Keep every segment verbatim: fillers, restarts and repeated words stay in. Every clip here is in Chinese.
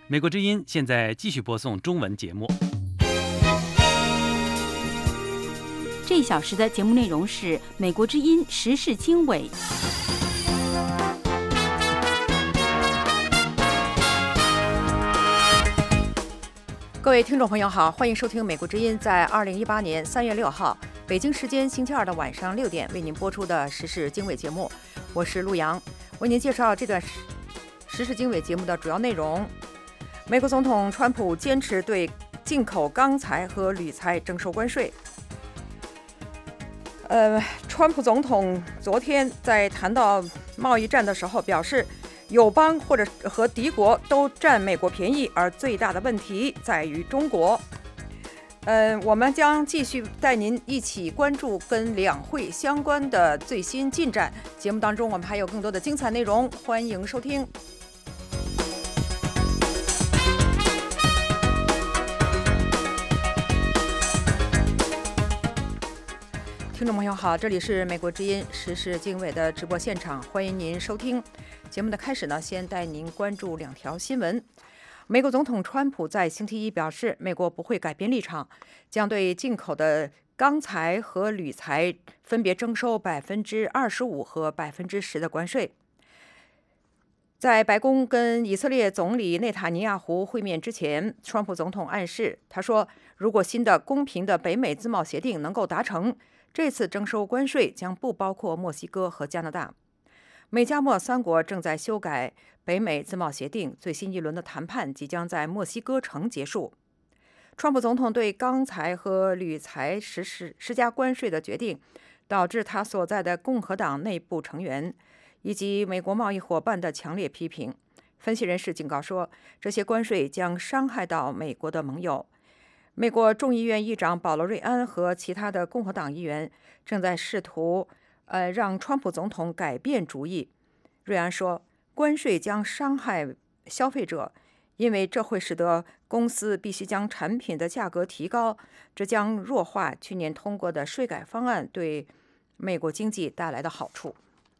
美国之音现在继续播送中文节目。 这一小时的节目内容是美国之音时事经纬。 各位听众朋友好，欢迎收听美国之音在二零一八年三月六号北京时间星期二的晚上六点为您播出的时事经纬节目，我是陆洋，为您介绍这段时事经纬节目的主要内容。美国总统川普坚持对进口钢材和铝材征收关税。呃，川普总统昨天在谈到贸易战的时候表示，友邦或者和敌国都占美国便宜，而最大的问题在于中国。呃，我们将继续带您一起关注跟两会相关的最新进展。节目当中我们还有更多的精彩内容，欢迎收听。听众朋友好，这里是美国之音时事经纬的直播现场，欢迎您收听。节目的开始呢，先带您关注两条新闻。美国总统川普在星期一表示，美国不会改变立场，将对进口的钢材和铝材分别征收百分之二十五和百分之十的关税。在白宫跟以色列总理内塔尼亚胡会面之前，川普总统暗示，他说，如果新的公平的北美自贸协定能够达成，这次征收关税将不包括墨西哥和加拿大。美加墨三国正在修改北美自贸协定，最新一轮的谈判即将在墨西哥城结束。川普总统对钢材和铝材实施施加关税的决定，导致他所在的共和党内部成员以及美国贸易伙伴的强烈批评。分析人士警告说，这些关税将伤害到美国的盟友。美国众议院议长保罗·瑞安和其他的共和党议员正在试图呃，让川普总统改变主意。瑞安说，关税将伤害消费者，因为这会使得公司必须将产品的价格提高，这将弱化去年通过的税改方案对美国经济带来的好处。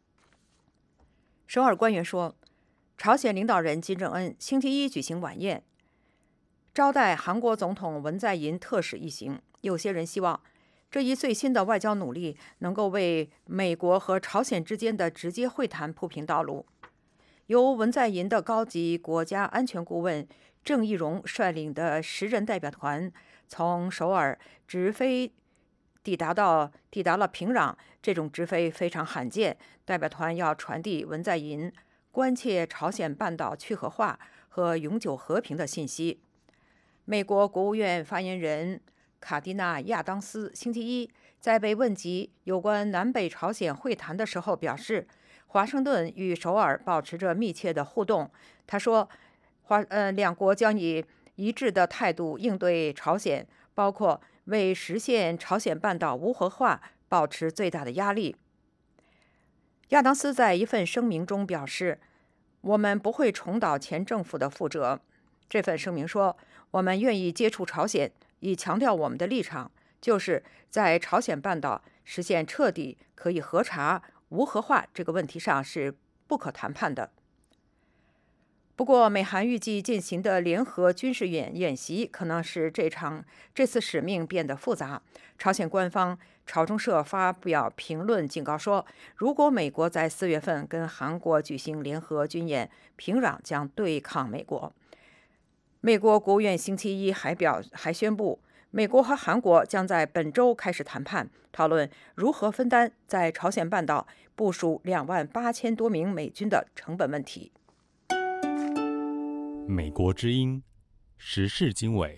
首尔官员说，朝鲜领导人金正恩星期一举行晚宴，招待韩国总统文在寅特使一行。有些人希望这一最新的外交努力能够为美国和朝鲜之间的直接会谈铺平道路。由文在寅的高级国家安全顾问郑义溶率领的十人代表团从首尔直飞抵达到抵达了平壤，这种直飞非常罕见。代表团要传递文在寅关切朝鲜半岛去核化和永久和平的信息。美国国务院发言人卡蒂娜·亚当斯星期一在被问及有关南北朝鲜会谈的时候表示，华盛顿与首尔保持着密切的互动。他说，华呃两国将以一致的态度应对朝鲜，包括为实现朝鲜半岛无核化保持最大的压力。亚当斯在一份声明中表示，我们不会重蹈前政府的覆辙。这份声明说，我们愿意接触朝鲜，以强调我们的立场，就是在朝鲜半岛实现彻底可以核查无核化这个问题上是不可谈判的。不过，美韩预计进行的联合军事演演习可能使这场这次使命变得复杂。朝鲜官方朝中社发表评论警告说，如果美国在四月份跟韩国举行联合军演，平壤将对抗美国。美国国务院星期一还表还宣布，美国和韩国将在本周开始谈判，讨论如何分担在朝鲜半岛部署两万八千多名美军的成本问题。 美国之音时事经纬。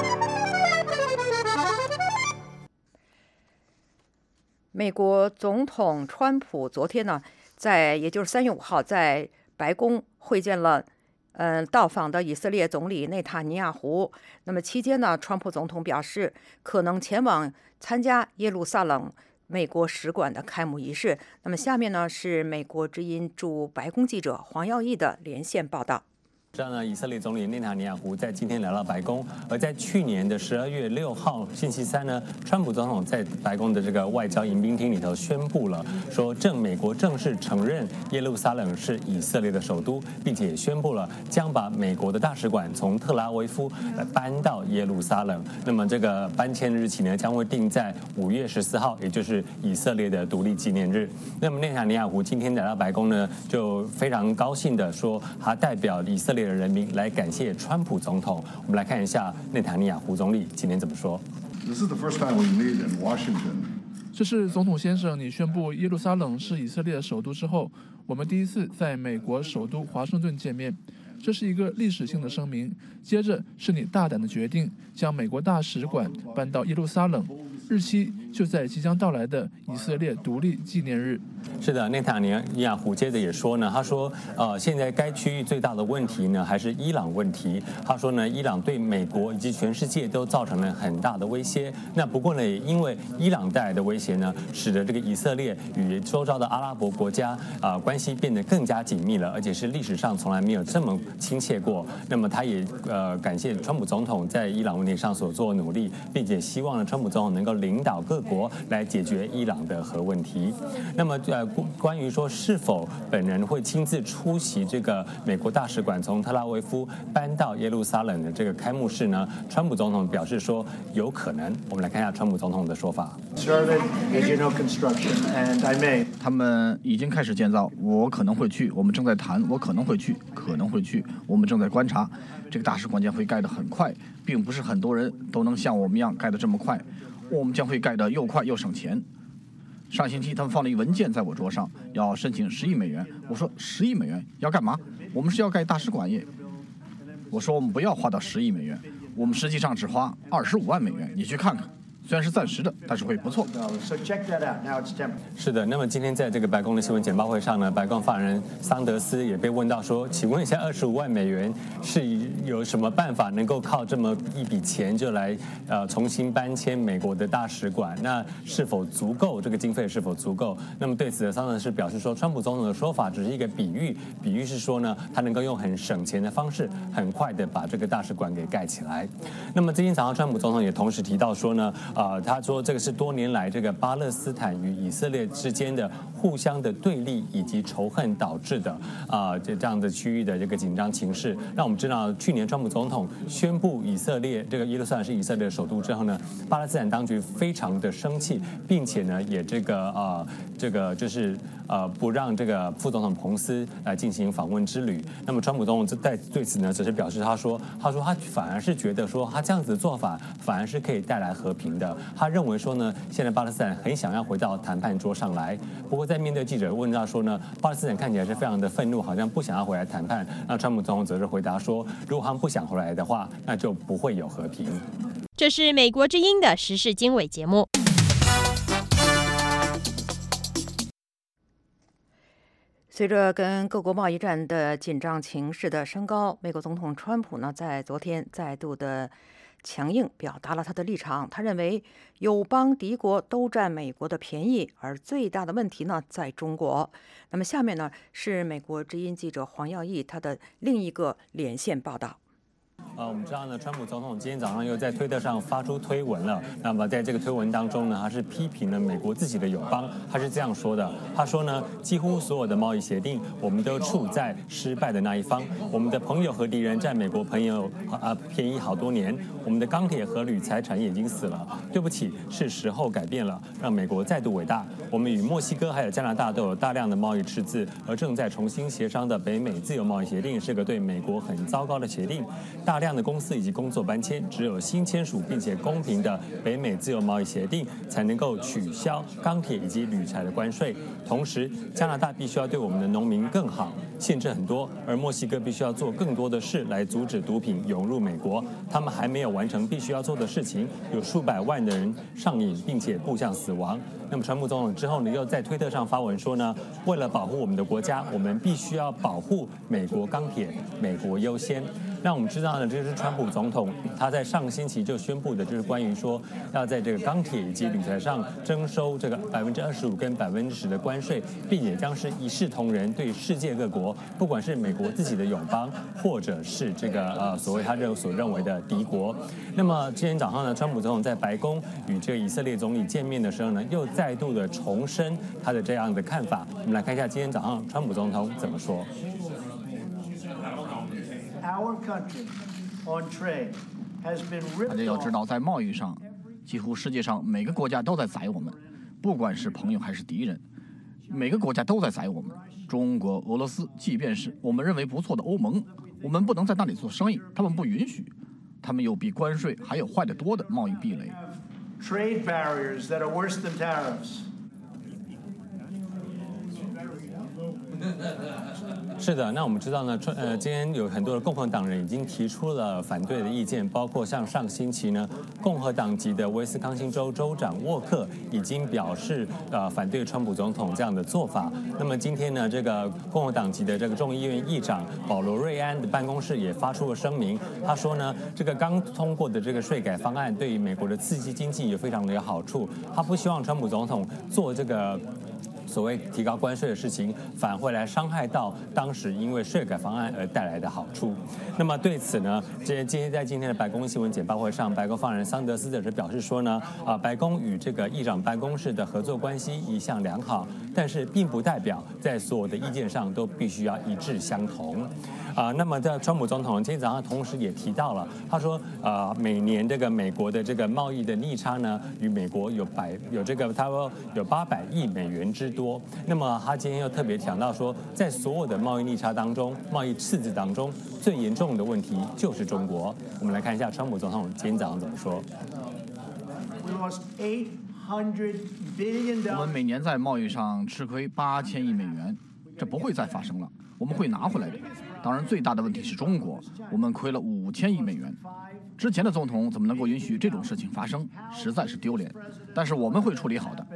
美国总统川普昨天呢，在也就是三月五号在白宫会见了嗯、呃，到访的以色列总理内塔尼亚胡。那么期间呢，川普总统表示可能前往参加耶路撒冷美国使馆的开幕仪式。那么下面呢是美国之音驻白宫记者黄耀义的连线报道。 这样呢，以色列总理内塔尼亚胡在今天来到白宫，而在去年的十二月六号星期三呢，川普总统在白宫的这个外交迎宾厅里头宣布了，说正美国正式承认耶路撒冷是以色列的首都，并且也宣布了将把美国的大使馆从特拉维夫搬到耶路撒冷。那么这个搬迁日期呢，将会定在五月十四号，也就是以色列的独立纪念日。那么内塔尼亚胡今天来到白宫呢，就非常高兴的说，他代表以色列的人民来感谢川普总统。我们来看一下内塔尼亚胡总理今天怎么说。 This is the first time we meet in Washington. 这是总统先生，你宣布耶路撒冷是以色列的首都之后，我们第一次在美国首都华盛顿见面。这是一个历史性的声明。接着是你大胆的决定，将美国大使馆搬到耶路撒冷，日期就在即将到来的以色列独立纪念日。 是的，内塔尼亚胡接着也说呢，他说，呃，现在该区域最大的问题呢还是伊朗问题。他说呢，伊朗对美国以及全世界都造成了很大的威胁。那不过呢，也因为伊朗带来的威胁呢，使得这个以色列与周遭的阿拉伯国家啊、呃、关系变得更加紧密了，而且是历史上从来没有这么亲切过。那么他也呃感谢川普总统在伊朗问题上所做的努力，并且希望呢川普总统能够领导各国来解决伊朗的核问题。那么呃关于说是否本人会亲自出席这个美国大使馆从特拉维夫搬到耶路撒冷的这个开幕式呢，川普总统表示说有可能。我们来看一下川普总统的说法。 他们已经开始建造，我可能会去，我们正在谈，我可能会去，可能会去，我们正在观察。这个大使馆将会盖得很快，并不是很多人都能像我们一样盖得这么快，我们将会盖得又快又省钱。上星期他们放了一文件在我桌上，要申请十亿美元。我说十亿美元要干嘛？我们是要盖大使馆耶。我说我们不要花到十亿美元，我们实际上只花二十五万美元。你去看看。虽然是暂时的，但是会不错。 是的，那么今天在这个白宫的新闻简报会上呢，白宫发言人桑德斯也被问到说，请问一下，二十五万美元是有什么办法能够靠这么一笔钱就来呃重新搬迁美国的大使馆？那是否足够？这个经费是否足够？那么对此，桑德斯表示说，川普总统的说法只是一个比喻，比喻是说呢，他能够用很省钱的方式，很快的把这个大使馆给盖起来。那么今天早上，川普总统也同时提到说呢。啊、呃，他说这个是多年来这个巴勒斯坦与以色列之间的互相的对立以及仇恨导致的啊、呃、这这样的区域的这个紧张情势。让我们知道，去年川普总统宣布以色列这个耶路撒冷是以色列的首都之后呢，巴勒斯坦当局非常的生气，并且呢也这个啊、呃、这个就是呃不让这个副总统彭斯来进行访问之旅。那么川普总统在对此呢，只是表示他说他说他反而是觉得说他这样子的做法反而是可以带来和平的。他认为说呢，现在巴勒斯坦很想要回到谈判桌上来。不过在面对记者问到说呢，巴勒斯坦看起来是非常的愤怒，好像不想要回来谈判。那川普总统则是回答说，如果他们不想回来的话，那就不会有和平。 这是美国之音的时事经纬节目。 随着跟各国贸易战的紧张情势的升高，美国总统川普呢在昨天再度的强硬表达了他的立场。他认为友邦敌国都占美国的便宜，而最大的问题呢在中国。那么下面呢是美国之音记者黄耀义他的另一个连线报道。 呃，我们知道呢，川普总统今天早上又在推特上发出推文了。那么在这个推文当中呢，他是批评了美国自己的友邦。他是这样说的：他说呢，几乎所有的贸易协定，我们都处在失败的那一方。我们的朋友和敌人占美国朋友啊便宜好多年。我们的钢铁和铝材产业已经死了。对不起，是时候改变了，让美国再度伟大。我们与墨西哥还有加拿大都有大量的贸易赤字，而正在重新协商的北美自由贸易协定是个对美国很糟糕的协定。大量的公司以及工作搬迁，只有新签署并且公平的北美自由贸易协定才能够取消钢铁以及铝材的关税。同时，加拿大必须要对我们的农民更好，限制很多，而墨西哥必须要做更多的事来阻止毒品涌入美国。他们还没有完成必须要做的事情，有数百万的人上瘾，并且步向死亡。那么，川普总统之后呢，又在推特上发文说呢，为了保护我们的国家，我们必须要保护美国钢铁，美国优先。 那我们知道呢，这是川普总统他在上星期就宣布的，就是关于说要在这个钢铁以及铝材上征收这个百分之二十五跟百分之十的关税，并且将是一视同仁对世界各国，不管是美国自己的友邦，或者是这个呃所谓他认所认为的敌国。那么今天早上呢，川普总统在白宫与这个以色列总理见面的时候呢，又再度的重申他的这样的看法。我们来看一下今天早上川普总统怎么说。 大家要知道，在贸易上，几乎世界上每个国家都在宰我们，不管是朋友还是敌人，每个国家都在宰我们。中国、俄罗斯，即便是我们认为不错的欧盟，我们不能在那里做生意，他们不允许，他们有比关税还有坏得多的贸易壁垒。 Trade barriers that are worse than tariffs. 是的，那我们知道呢，呃，今天有很多的共和党人已经提出了反对的意见，包括像上星期呢，共和党籍的威斯康星州州长沃克已经表示呃反对川普总统这样的做法。那么今天呢，这个共和党籍的这个众议院议长保罗瑞安的办公室也发出了声明，他说呢，这个刚通过的这个税改方案对于美国的刺激经济也非常的有好处，他不希望川普总统做这个所谓提高关税的事情，反会来伤害到当时因为税改方案而带来的好处。那么对此呢，今天在今天的白宫新闻简报会上，白宫发言人桑德斯则是表示说呢，啊，白宫与这个议长办公室的合作关系一向良好，但是并不代表在所有的意见上都必须要一致相同。啊，那么在川普总统今天早上同时也提到了，他说，呃，每年这个美国的这个贸易的逆差呢，与美国有百有这个他说有八百亿美元之多。那么他今天又特别强调说，在所有的贸易逆差当中，贸易赤字当中，最严重的问题就是中国。我们来看一下川普总统今天早上怎么说。 我们每年在贸易上吃亏八千亿美元，这不会再发生了，我们会拿回来的。当然，最大的问题是中国，我们亏了五千亿美元。之前的总统怎么能够允许这种事情发生？实在是丢脸。但是我们会处理好的。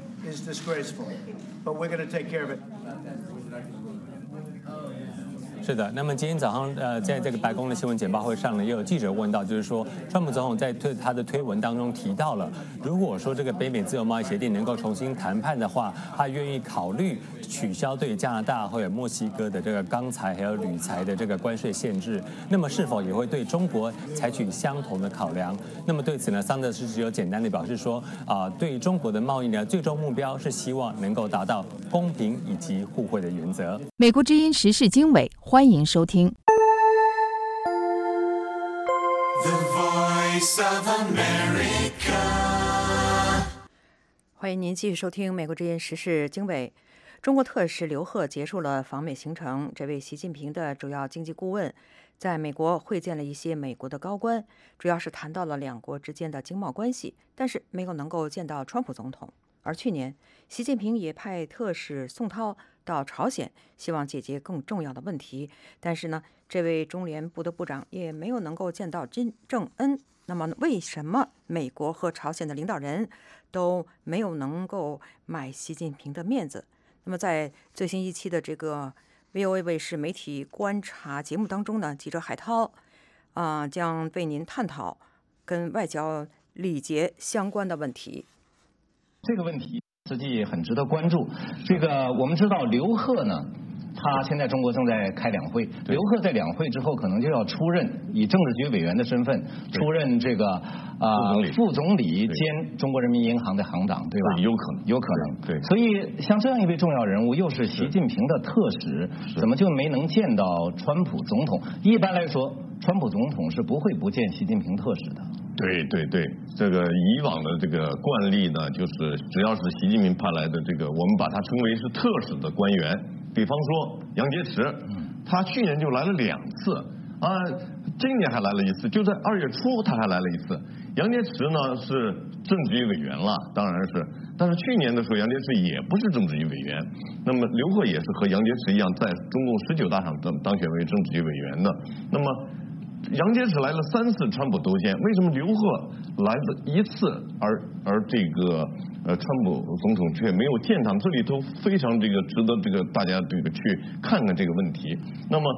是的，那么今天早上，呃，在这个白宫的新闻简报会上呢，也有记者问到，就是说，川普总统在推他的推文当中提到了，如果说这个北美自由贸易协定能够重新谈判的话，他愿意考虑取消对加拿大或者墨西哥的这个钢材还有铝材的这个关税限制，那么是否也会对中国采取相同的考量？那么对此呢，桑德斯只有简单的表示说，啊、呃，对中国的贸易呢，最终目标是希望能够达到公平以及互惠的原则。 美国之音时事经纬，欢迎收听。 欢迎您继续收听美国之音时事经纬。中国特使刘鹤结束了访美行程，这位习近平的主要经济顾问在美国会见了一些美国的高官，主要是谈到了两国之间的经贸关系，但是没有能够见到川普总统。而去年，习近平也派特使宋涛到朝鲜，希望解决更重要的问题。但是呢，这位中联部的部长也没有能够见到金正恩。那么，为什么美国和朝鲜的领导人都没有能够买习近平的面子？那么，在最新一期的这个 V O A 卫视媒体观察节目当中呢，记者海涛啊、呃、将为您探讨跟外交礼节相关的问题。 这个问题实际很值得关注。这个我们知道刘鹤呢，他现在中国正在开两会，刘鹤在两会之后可能就要出任以政治局委员的身份出任这个啊、呃、副总理兼中国人民银行的行长，对吧？ 有可能， 有可能。 对。 所以像这样一位重要人物，又是习近平的特使，怎么就没能见到川普总统？一般来说，川普总统是不会不见习近平特使的。 对对对，这个以往的这个惯例呢，就是只要是习近平派来的这个，我们把它称为是特使的官员。比方说杨洁篪，他去年就来了两次，啊，今年还来了一次，就在二月初他还来了一次。杨洁篪呢是政治局委员了，当然是，但是去年的时候杨洁篪也不是政治局委员，那么刘鹤也是和杨洁篪一样，在中共十九大上当当选为政治局委员的，那么。杨洁篪来了三次，川普都见。为什么刘鹤来了一次，而而这个呃川普总统却没有见他？这里头非常这个值得这个大家这个去看看这个问题。那么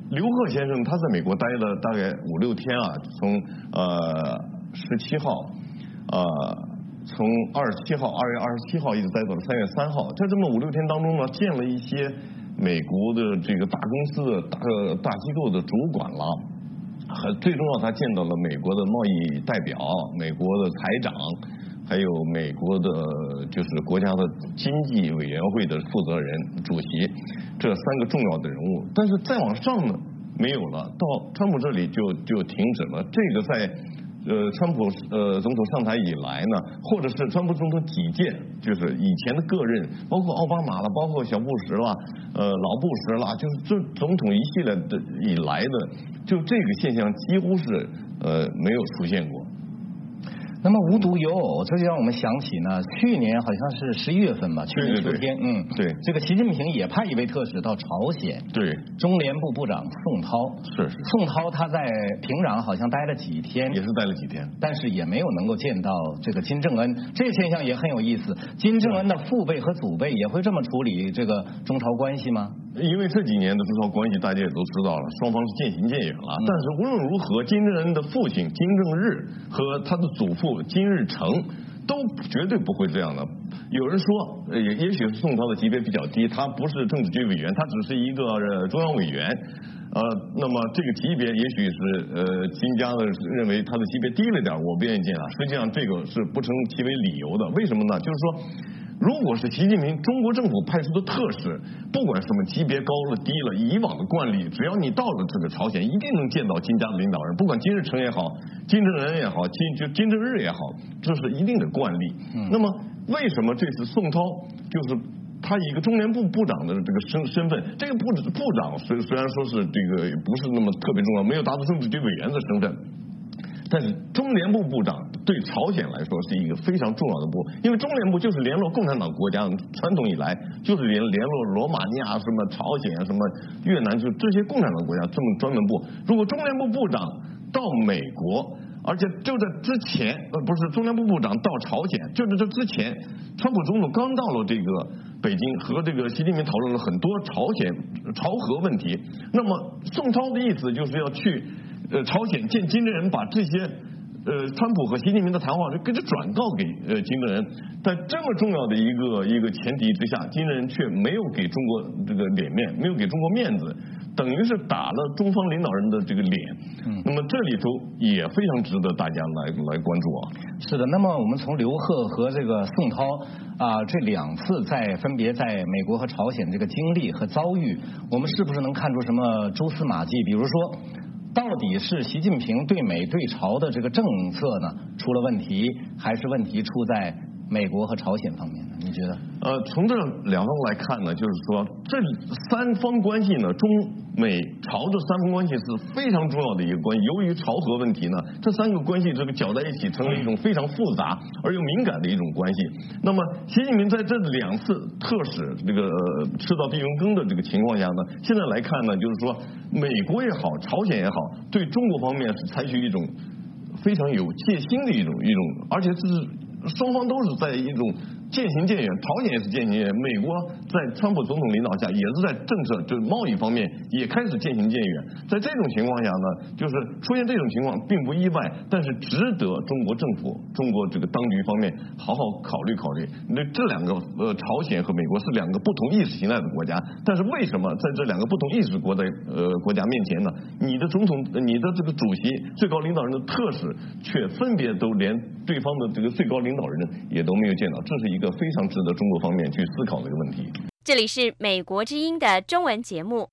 刘鹤先生他在美国待了大概五六天啊，从呃十七号，呃从二十七号二月二十七号一直待到了三月三号，在这么五六天当中呢，见了一些美国的这个大公司的大呃大机构的主管了，和最重要他见到了美国的贸易代表、美国的财长，还有美国的就是国家的经济委员会的负责人、主席，这三个重要的人物。但是再往上呢没有了，到川普这里就就停止了。这个在呃川普呃总统上台以来呢，或者是川普总统几届，就是以前的个任，包括奥巴马了，包括小布什了，呃老布什了，就是这总统一系列的以来的，就这个现象几乎是呃没有出现过。 那么无独有偶，这就让我们想起呢，去年好像是十一月份吧，去年秋天，嗯， 对， 这个习近平也派一位特使到朝鲜， 对， 中联部部长宋涛， 是是， 宋涛他在平壤好像待了几天， 也是待了几天， 但是也没有能够见到这个金正恩，这个现象也很有意思。金正恩的父辈和祖辈也会这么处理这个中朝关系吗？ 因为这几年的中朝关系大家也都知道了，双方是渐行渐远了。嗯、但是无论如何，金正恩的父亲金正日和他的祖父金日成都绝对不会这样的。有人说，也也许是宋涛的级别比较低，他不是政治局委员，他只是一个中央委员。呃，那么这个级别也许是呃金家的认为他的级别低了点，我不愿意见他。实际上这个是不成其为理由的。为什么呢？就是说，如果是习近平中国政府派出的特使，不管什么级别高了低了，以往的惯例，只要你到了这个朝鲜，一定能见到金家的领导人，不管金日成也好，金正恩也好，金就金正日也好，这是一定的惯例。嗯、那么为什么这次宋涛就是他以一个中联部部长的这个身身份，这个部部长虽虽然说是这个不是那么特别重要，没有达到政治局委员的身份。但是中联部部长对朝鲜来说是一个非常重要的部，因为中联部就是联络共产党国家，传统以来就是联联络罗马尼亚、什么朝鲜、什么越南，就这些共产党国家这么专门部。如果中联部部长到美国，而且就在之前，呃，不是中联部部长到朝鲜，就在这之前，川普总统刚到了这个北京，和这个习近平讨论了很多朝鲜朝核问题。那么宋涛的意思就是要去。呃，朝鲜见金正恩，把这些呃川普和习近平的谈话就给他转告给呃金正恩，在这么重要的一个一个前提之下，金正恩却没有给中国这个脸面，没有给中国面子，等于是打了中方领导人的这个脸。嗯，那么这里头也非常值得大家来来关注啊。 是的，那么我们从刘鹤和这个宋涛啊、呃、这两次在分别在美国和朝鲜这个经历和遭遇，我们是不是能看出什么蛛丝马迹？比如说，到底是习近平对美对朝的这个政策呢出了问题，还是问题出在美国和朝鲜方面呢？你觉得？ 呃，从这两方来看呢，就是说这三方关系呢，中美朝的三方关系是非常重要的一个关系。由于朝核问题呢，这三个关系这个搅在一起，成了一种非常复杂而又敏感的一种关系。那么，习近平在这两次特使这个、呃、吃到闭门羹的这个情况下呢，现在来看呢，就是说美国也好，朝鲜也好，对中国方面是采取一种非常有戒心的一种一种，而且是双方都是在一种渐行渐远，朝鲜也是渐行渐远，美国在川普总统领导下也是在政策就是贸易方面也开始渐行渐远。在这种情况下呢，就是出现这种情况并不意外，但是值得中国政府、中国这个当局方面好好考虑考虑。那这两个呃，朝鲜和美国是两个不同意识形态的国家，但是为什么在这两个不同意识国的呃国家面前呢，你的总统、你的这个主席、最高领导人的特使却分别都连对方的这个最高领导人也都没有见到？这是一个非常值得中国方面去思考的一个问题。 这里是美国之音的中文节目。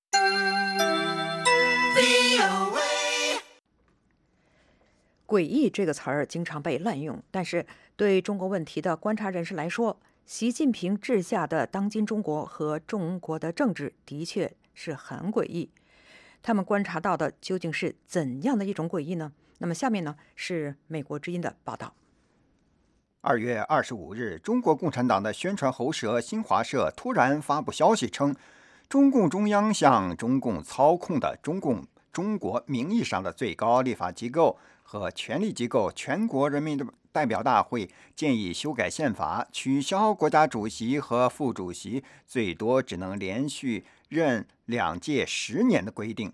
诡异这个词儿经常被滥用，但是对中国问题的观察人士来说，习近平治下的当今中国和中国的政治的确是很诡异。他们观察到的究竟是怎样的一种诡异呢？那么下面呢是美国之音的报道。 二月二十五日，中国共产党的宣传喉舌新华社突然发布消息称，中共中央向中共操控的中共中国名义上的最高立法机构和权力机构全国人民代表大会建议修改宪法，取消国家主席和副主席最多只能连续任两届十年的规定。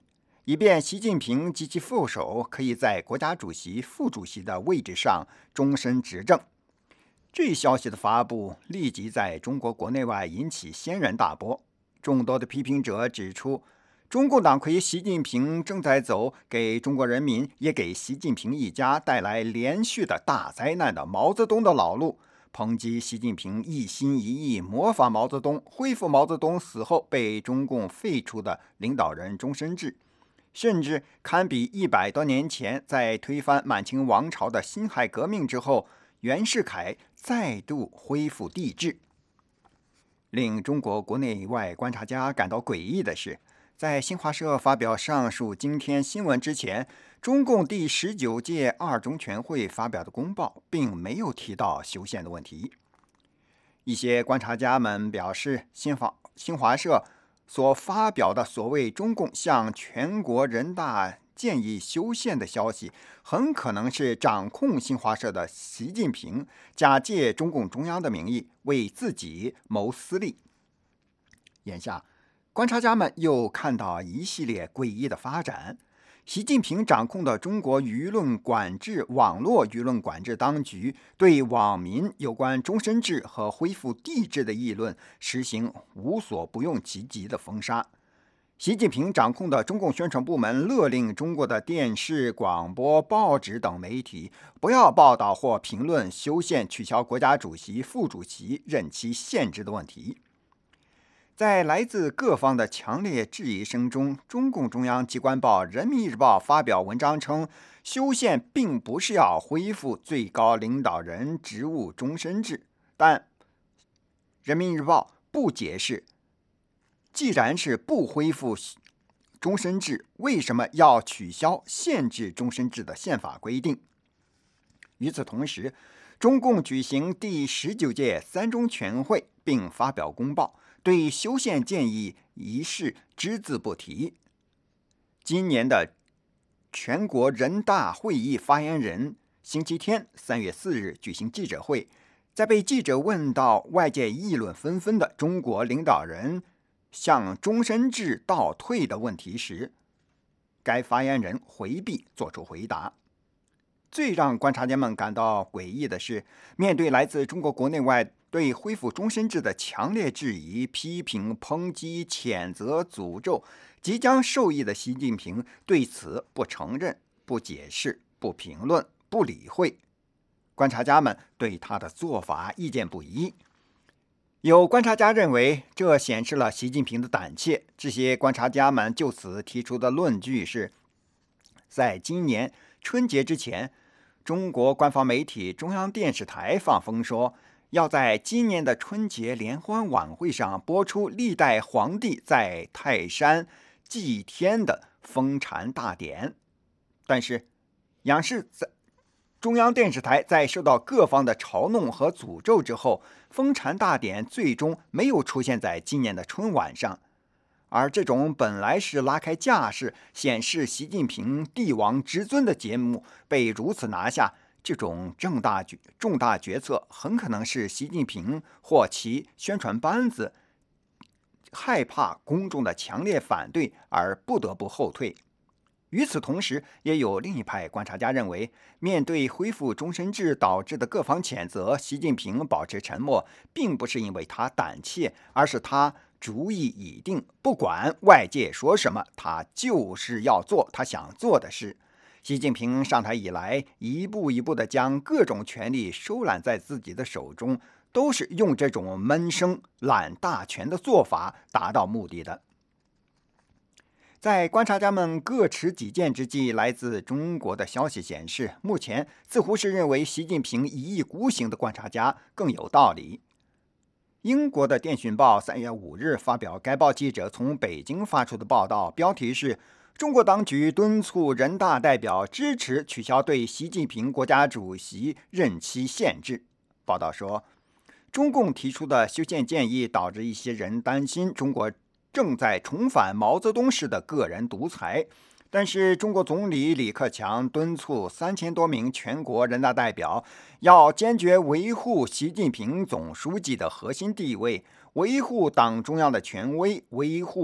以便习近平及其副手可以在国家主席、副主席的位置上终身执政。这一消息的发布立即在中国国内外引起轩然大波。众多的批评者指出，中共党魁习近平正在走给中国人民也给习近平一家带来连续的大灾难的毛泽东的老路，抨击习近平一心一意模仿毛泽东，恢复毛泽东死后被中共废除的领导人终身制，甚至堪比一百多年前在推翻满清王朝的辛亥革命之后，袁世凯再度恢复帝制。令中国国内外观察家感到诡异的是，在新华社发表上述今天新闻之前，中共第十九届二中全会发表的公报并没有提到修宪的问题。一些观察家们表示，新华新华社所发表的所谓中共向全国人大建议修宪的消息，很可能是掌控新华社的习近平假借中共中央的名义为自己谋私利。眼下观察家们又看到一系列诡异的发展。习近平掌控的中国舆论管制网络舆论管制当局对网民有关终身制和恢复帝制的议论实行无所不用其极的封杀。习近平掌控的中共宣传部门勒令中国的电视、广播、报纸等媒体不要报道或评论修宪取消国家主席、副主席任期限制的问题。在来自各方的强烈质疑声中，中共中央机关报《人民日报》发表文章称，修宪并不是要恢复最高领导人职务终身制，但《人民日报》不解释，既然是不恢复终身制，为什么要取消限制终身制的宪法规定？与此同时，中共举行第十九届三中全会，并发表公报，对修宪建议一事只字不提。今年的全国人大会议发言人星期天三月四日举行记者会，在被记者问到外界议论纷纷的中国领导人向终身制倒退的问题时，该发言人回避作出回答。最让观察家们感到诡异的是，面对来自中国国内外对恢复终身制的强烈质疑、批评、抨击、谴责、诅咒，即将受益的习近平对此不承认、不解释、不评论、不理会。观察家们对他的做法意见不一。有观察家认为，这显示了习近平的胆怯。这些观察家们就此提出的论据是，在今年春节之前，中国官方媒体中央电视台放风说，要在今年的春节联欢晚会上播出历代皇帝在泰山祭天的封禅大典。但是，央视在中央电视台在受到各方的嘲弄和诅咒之后，封禅大典最终没有出现在今年的春晚上。而这种本来是拉开架势显示习近平帝王之尊的节目被如此拿下，这种重大重大决策很可能是习近平或其宣传班子害怕公众的强烈反对而不得不后退。与此同时，也有另一派观察家认为，面对恢复终身制导致的各方谴责，习近平保持沉默，并不是因为他胆怯，而是他主意已定，不管外界说什么，他就是要做他想做的事。习近平上台以来，一步一步地将各种权力收揽在自己的手中，都是用这种闷声揽大权的做法达到目的的。在观察家们各持己见之际，来自中国的消息显示，目前似乎是认为习近平一意孤行的观察家更有道理。英国的电讯报三月五日发表该报记者从北京发出的报道，标题是中国当局敦促人大代表支持取消对习近平国家主席任期限制。报道说，中共提出的修宪建议导致一些人担心中国正在重返毛泽东式的个人独裁，但是中国总理李克强敦促三千多名全国人大代表要坚决维护习近平总书记的核心地位，维护党中央的权威，维护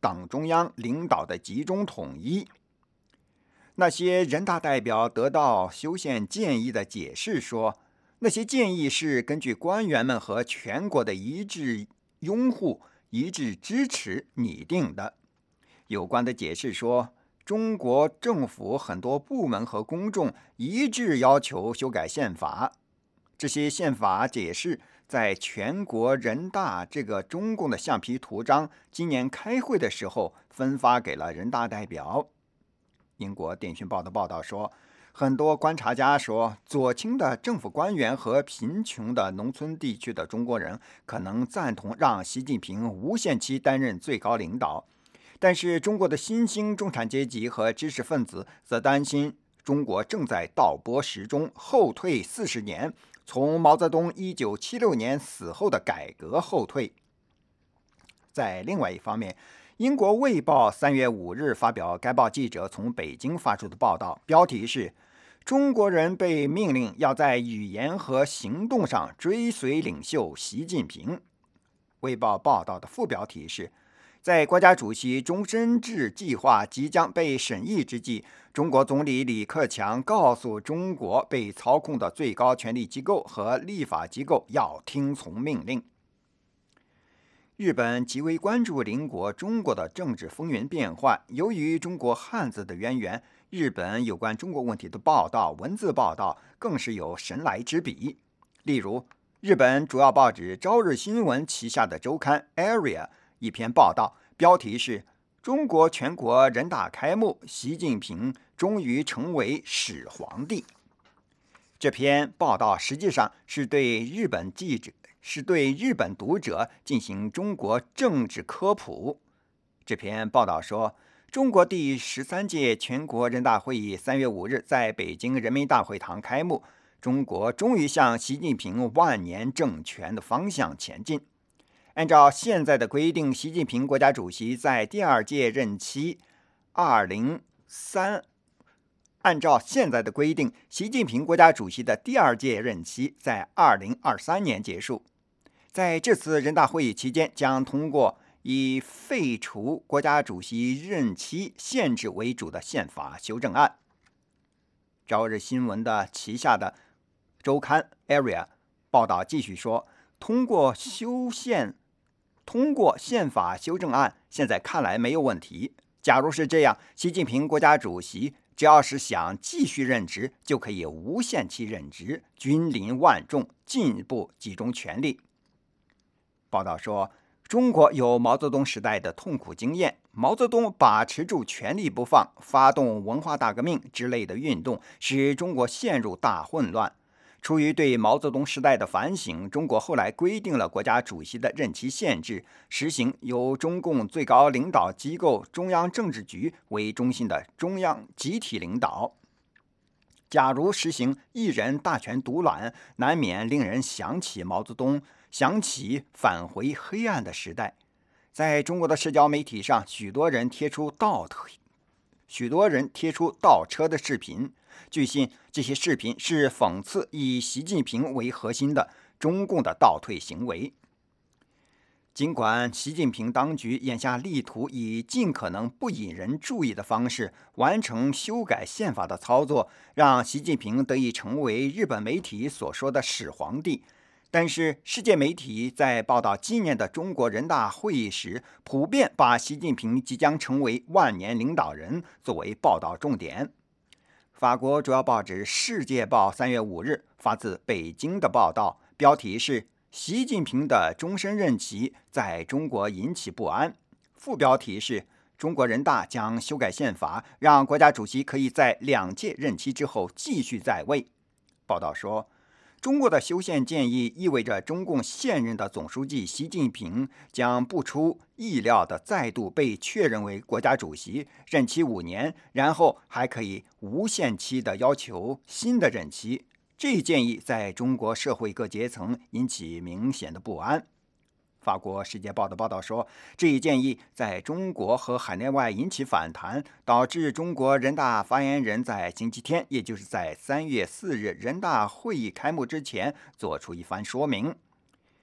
党中央领导的集中统一。那些人大代表得到修宪建议的解释说，那些建议是根据官员们和全国的一致拥护、一致支持拟定的。有关的解释说，中国政府很多部门和公众一致要求修改宪法。这些宪法解释在全国人大这个中共的橡皮图章今年开会的时候分发给了人大代表。英国电讯报的报道说，很多观察家说，左倾的政府官员和贫穷的农村地区的中国人可能赞同让习近平无限期担任最高领导，但是中国的新兴中产阶级和知识分子则担心中国正在倒拨时钟，后退四十年，从毛泽东一九七六年死后的改革后退。在另外一方面，英国《卫报》三月五日发表该报记者从北京发出的报道，标题是“中国人被命令要在语言和行动上追随领袖习近平”。《卫报》报道的副标题是“在国家主席终身制计划即将被审议之际，中国总理李克强告诉中国被操控的最高权力机构和立法机构要听从命令”。日本极为关注邻国中国的政治风云变幻。由于中国汉字的渊源，日本有关中国问题的报道、文字报道更是有神来之笔。例如，日本主要报纸《朝日新闻》旗下的周刊《Area》一篇报道，标题是“中国全国人大开幕，习近平终于成为始皇帝”。这篇报道实际上是对日本记者是对日本读者进行中国政治科普。这篇报道说，中国第十三届全国人大会议三月五日在北京人民大会堂开幕，中国终于向习近平万年政权的方向前进。按照现在的规定，习近平国家主席在第二届任期二零三按照现在的规定，习近平国家主席的第二届任期在二零二三年结束。在这次人大会议期间，将通过以废除国家主席任期限制为主的宪法修正案。朝日新闻的旗下的周刊 Area 报道继续说，通过修宪通过宪法修正案现在看来没有问题。假如是这样，习近平国家主席只要是想继续任职，就可以无限期任职，君临万众，进一步集中权力。报道说，中国有毛泽东时代的痛苦经验，毛泽东把持住权力不放，发动文化大革命之类的运动，使中国陷入大混乱。出于对毛泽东时代的反省，中国后来规定了国家主席的任期限制，实行由中共最高领导机构中央政治局为中心的中央集体领导。假如实行一人大权独揽，难免令人想起毛泽东，想起返回黑暗的时代。在中国的社交媒体上，许多人贴出倒退许多人贴出倒车的视频，据信这些视频是讽刺以习近平为核心的中共的倒退行为。尽管习近平当局眼下力图以尽可能不引人注意的方式完成修改宪法的操作，让习近平得以成为日本媒体所说的始皇帝，但是世界媒体在报道今年的中国人大会议时，普遍把习近平即将成为万年领导人作为报道重点。法国主要报纸《世界报》三月五日发自北京的报道，标题是习近平的终身任期在中国引起不安，副标题是中国人大将修改宪法，让国家主席可以在两届任期之后继续在位。报道说，中国的修宪建议意味着中共现任的总书记习近平将不出意料地再度被确认为国家主席，任期五年，然后还可以无限期地要求新的任期。这一建议在中国社会各阶层引起明显的不安。法国《世界报》的报道说，这一建议在中国和海内外引起反弹，导致中国人大发言人在星期天，也就是在三月四日人大会议开幕之前做出一番说明。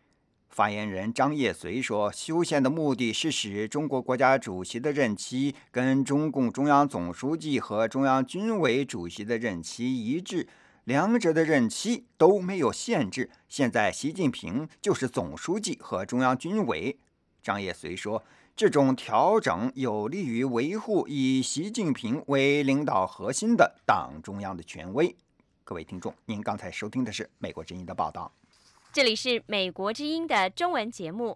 发言人张业遂说，修宪的目的是使中国国家主席的任期跟中共中央总书记和中央军委主席的任期一致，两者的任期都没有限制。现在习近平就是总书记和中央军委。张业遂说，这种调整有利于维护以习近平为领导核心的党中央的权威。各位听众，您刚才收听的是美国之音的报道。 这里是美国之音的中文节目。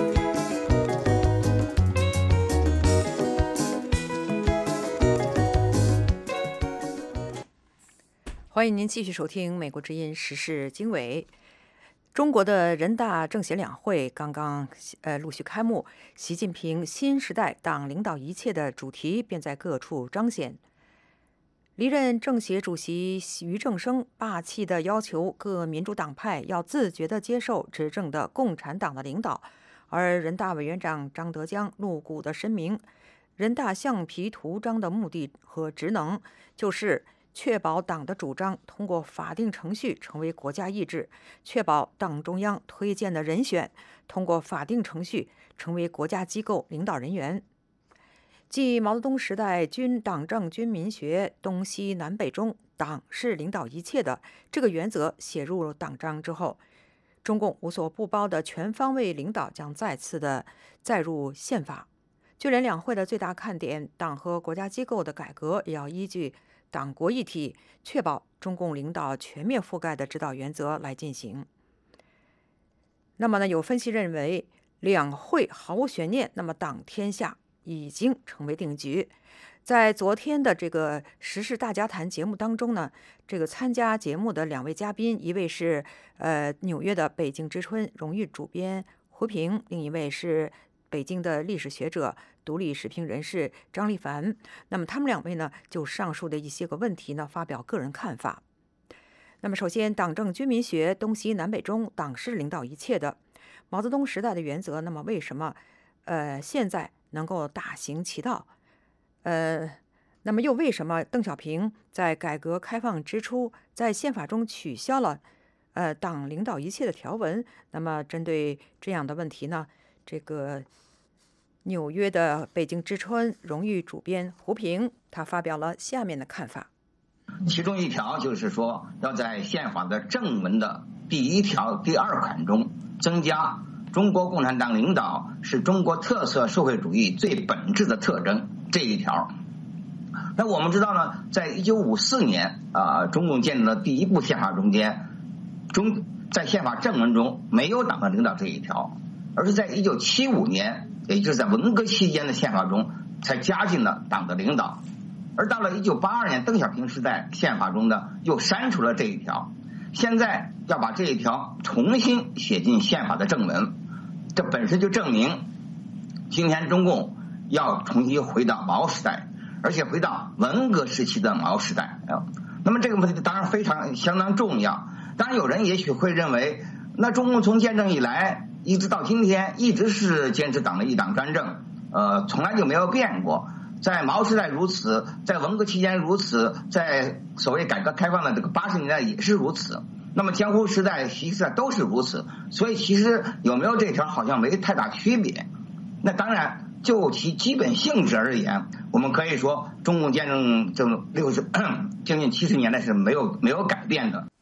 欢迎您继续收听美国之音时事经纬。中国的人大政协两会刚刚呃陆续开幕，习近平新时代党领导一切的主题便在各处彰显。离任政协主席俞正声霸气地要求各民主党派要自觉地接受执政的共产党的领导，而人大委员长张德江露骨地声明，人大橡皮图章的目的和职能就是确保党的主张通过法定程序成为国家意志，确保党中央推荐的人选通过法定程序成为国家机构领导人员。继毛泽东时代军党政军民学东西南北中党是领导一切的这个原则写入党章之后，中共无所不包的全方位领导将再次的载入宪法。就连两会的最大看点党和国家机构的改革，也要依据党国一体，确保中共领导全面覆盖的指导原则来进行。那么呢，有分析认为，两会毫无悬念，那么党天下已经成为定局。在昨天的这个时事大家谈节目当中呢，这个参加节目的两位嘉宾，一位是呃纽约的北京之春荣誉主编胡平，另一位是北京的历史学者、独立时评人士张立凡。那么他们两位呢，就上述的一些个问题呢，发表个人看法。那么首先，党政军民学东西南北中，党是领导一切的毛泽东时代的原则，那么为什么呃现在能够大行其道？呃，那么又为什么邓小平在改革开放之初，在宪法中取消了呃党领导一切的条文？那么针对这样的问题呢，这个纽约的北京之春荣誉主编胡平，他发表了下面的看法。 其中一条就是说，要在宪法的正文的第一条第二款中增加中国共产党领导是中国特色社会主义最本质的特征这一条。那我们知道呢，在一九五四年啊、呃，中共建立的第一部宪法中间，中在宪法正文中没有党的领导这一条，而是在一九七五年，也就是在文革期间的宪法中才加进了党的领导。而到了一九八二年邓小平时代，宪法中呢又删除了这一条，现在要把这一条重新写进宪法的正文，这本身就证明今天中共要重新回到毛时代，而且回到文革时期的毛时代。那么这个问题当然非常相当重要。当然有人也许会认为，那中共从建政以来一直到今天一直是坚持党的一党专政，呃，从来就没有变过。在毛时代如此，在文革期间如此，在所谓改革开放的这个八十年代也是如此。那么江湖时代、习时代都是如此，所以其实有没有这条好像没太大区别。那当然，就其基本性质而言，我们可以说中共建政这六十将近七十年代是没有没有改变的。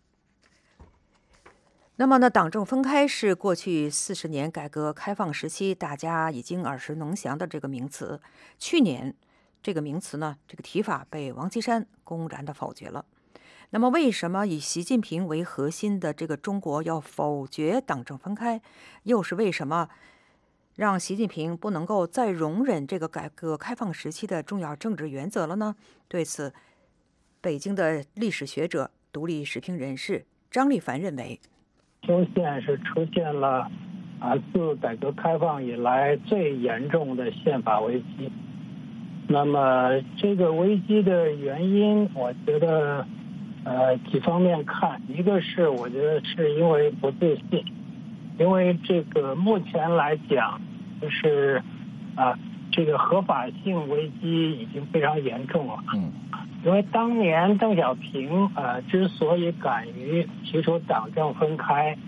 那么呢，党政分开是过去四十年改革开放时期大家已经耳熟能详的这个名词。去年这个名词呢，这个提法被王岐山公然的否决了。那么为什么以习近平为核心的这个中国要否决党政分开？又是为什么让习近平不能够再容忍这个改革开放时期的重要政治原则了呢？对此，北京的历史学者、独立时评人士张立凡认为， 修宪是出现了啊自改革开放以来最严重的宪法危机。那么这个危机的原因，我觉得呃几方面看，一个是我觉得是因为不自信，因为这个目前来讲，就是啊这个合法性危机已经非常严重了。嗯。因为当年邓小平呃之所以敢于提出党政分开，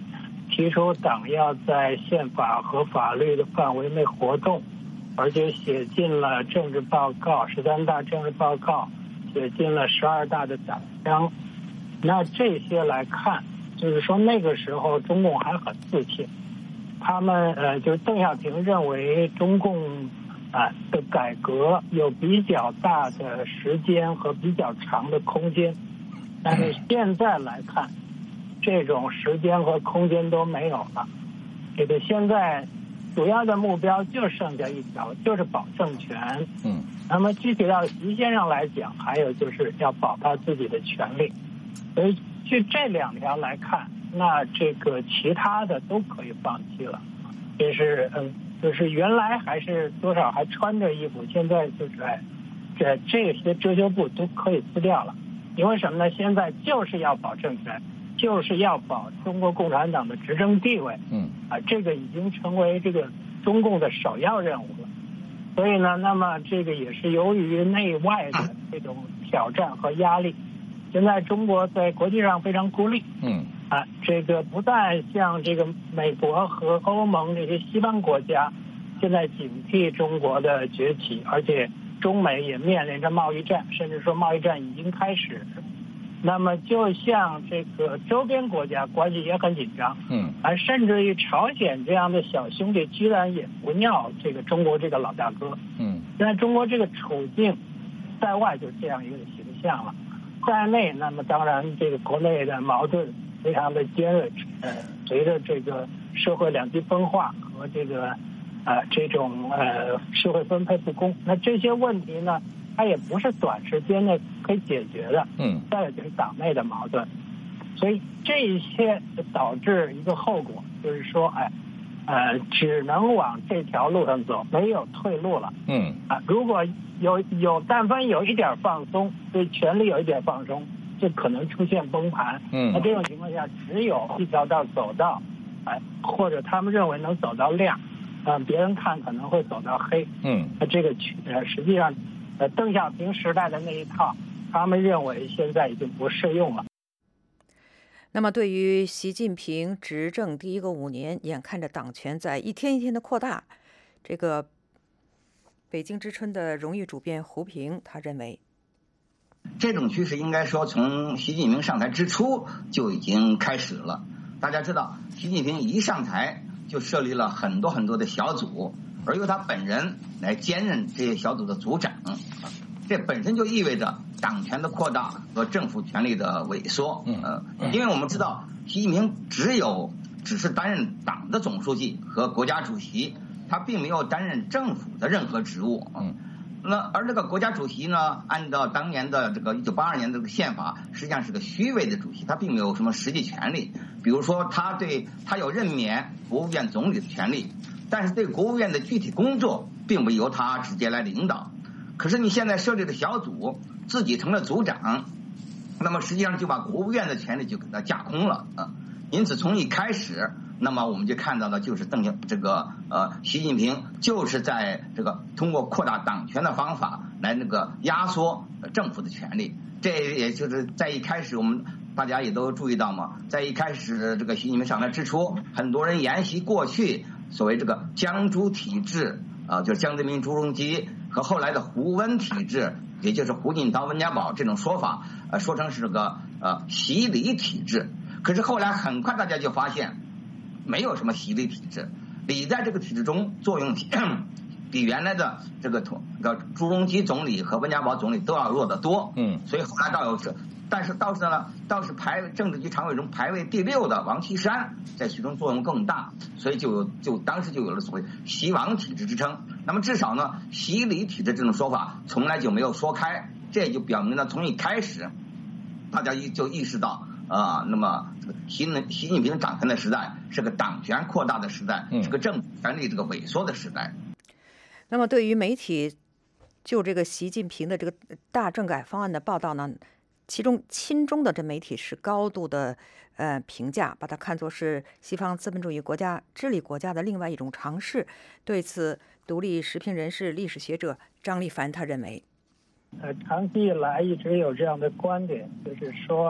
提出党要在宪法和法律的范围内活动，而且写进了政治报告、十三大政治报告，写进了十二大的党章。那这些来看，就是说那个时候中共还很自信，他们呃，就是邓小平认为中共啊、呃、的改革有比较大的时间和比较长的空间，但是现在来看，这种时间和空间都没有了。这个现在主要的目标就剩下一条，就是保政权。 嗯。 那么具体到习先生来讲，还有就是要保他自己的权利。所以就这两条来看，那这个其他的都可以放弃了。这是嗯，就是原来还是多少还穿着衣服，现在就是哎，这这些遮羞布都可以撕掉了。因为什么呢？现在就是要保政权，就是要保中国共产党的执政地位。 嗯。 啊，这个已经成为这个中共的首要任务了。所以呢，那么这个也是由于内外的这种挑战和压力，现在中国在国际上非常孤立。 嗯。 啊，这个不但像这个美国和欧盟这些西方国家现在警惕中国的崛起，而且中美也面临着贸易战，甚至说贸易战已经开始。那么就像这个周边国家关系也很紧张， 嗯， 啊，甚至于朝鲜这样的小兄弟居然也不尿这个中国这个老大哥， 嗯， 现在中国这个处境，在外就这样一个形象了，在内，那么当然这个国内的矛盾非常的尖锐，呃，随着这个社会两极分化和这个呃这种呃社会分配不公，那这些问题呢，它也不是短时间内可以解决的。 嗯。 再有就是党内的矛盾，所以这一切导致一个后果，就是说，哎，呃，只能往这条路上走，没有退路了。 嗯。 啊，如果有有但凡有一点放松，对权力有一点放松，就可能出现崩盘。 嗯。 那这种情况下，只有一条道走到，哎，或者他们认为能走到亮，啊、呃，别人看可能会走到黑。 嗯。 那这个呃，实际上。呃，邓小平时代的那一套，他们认为现在已经不适用了。 那么，对于习近平执政第一个五年，眼看着党权在一天一天的扩大，这个北京之春的荣誉主编胡平他认为， 这种趋势应该说从习近平上台之初就已经开始了。大家知道，习近平一上台就设立了很多很多的小组，而由他本人来兼任这些小组的组长，这本身就意味着党权的扩大和政府权力的萎缩。呃，因为我们知道，习近平只有只是担任党的总书记和国家主席，他并没有担任政府的任何职务。嗯，那而这个国家主席呢，按照当年的这个一九八二年的这个宪法，实际上是个虚位的主席，他并没有什么实际权利。比如说，他对他有任免国务院总理的权利。但是对国务院的具体工作并不由他直接来领导，可是你现在设立的小组自己成了组长，那么实际上就把国务院的权力就给他架空了啊。因此从一开始，那么我们就看到的就是邓小这个呃习近平就是在这个通过扩大党权的方法来那个压缩政府的权力。这也就是在一开始我们大家也都注意到嘛，在一开始这个习近平上台之初，很多人沿袭过去所谓这个江朱体制啊、呃，就是江泽民、朱镕基和后来的胡温体制，也就是胡锦涛、温家宝这种说法，呃，说成是这个呃习李体制。可是后来很快大家就发现，没有什么习李体制，李在这个体制中作用比原来的这个同个朱镕基总理和温家宝总理都要弱得多。 嗯， 所以后来倒有是。但是倒是呢，倒是排政治局常委中排位第六的王岐山在其中作用更大，所以就有就当时就有了所谓习王体制之称。那么至少呢，习李体制这种说法从来就没有说开，这就表明了从一开始，大家就意识到啊、呃，那么习习近平掌权的时代是个党权扩大的时代，是个政府权力这个萎缩的时代。 那么对于媒体就这个习近平的这个大政改方案的报道呢？其中亲中的这媒体是高度的呃评价，把它看作是西方资本主义国家治理国家的另外一种尝试。对此，独立时评人士、历史学者张立凡他认为， 呃，长期以来一直有这样的观点，就是说，